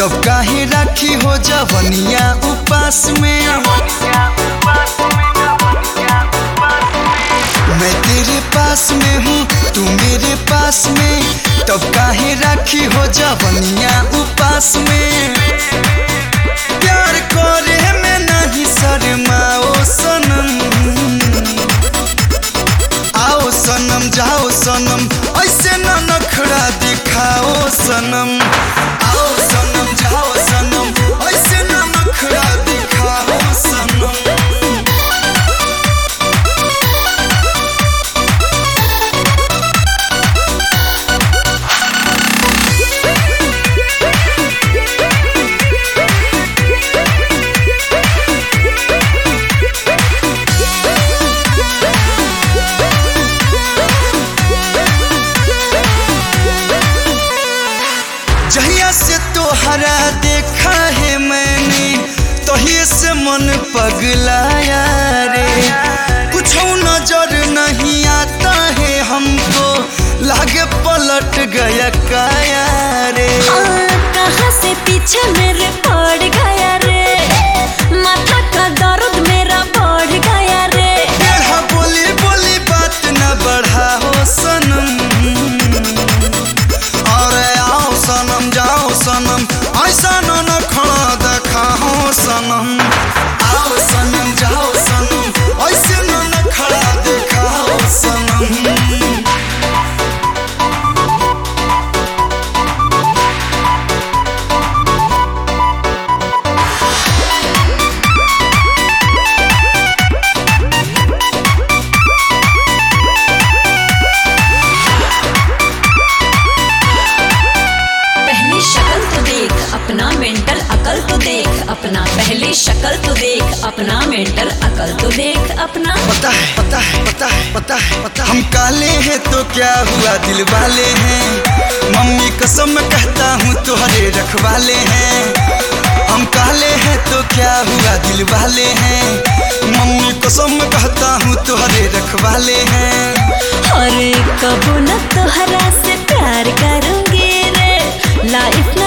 तब काहे राखी हो जवनिया उपास में। मैं तेरे पास में हूँ तू मेरे पास में, तब काहे राखी हो जवनिया उपास में। प्यार करे में नहीं शर्माओ सनम, आओ सनम जाओ सनम ऐसे न नखरा दिखाओ सनम। आओ सनम जाओ सनम ऐसे न नखरा दिखाओ सनम। जहिया से तोहरा देखा है मैंने तहिए से मन पगलाया रे। कुछ नजर नहीं आता है हमको, लागे पलट गया काया रे। कहाँ से पीछे मेरे पड़ गया रे, माथा का दर्द मेरा बढ़ गया रे। टेढ़ा बोली बोली बात न बढ़ाओ सनम, सनम जाओ सनम ऐसा न खड़ा देखाओ सनम। आओ सनम जाओ सनम ऐसे न खड़ा देखाओ सनम। अपना मेंटल अकल तो देख अपना, पहले शक्ल तो देख अपना, मेंटल अकल तो देख अपना। पता है पता है पता है पता है पता है। हम काले हैं तो क्या हुआ दिल वाले हैं, मम्मी कसम कहता हूँ तुम्हारे रखवाले हैं। हम काले हैं तो क्या हुआ दिल वाले हैं, मम्मी कसम कहता हूँ तुम्हारे रखवाले हैं। और कबू न तोहरा से प्यार करूंगी रे, लाइफ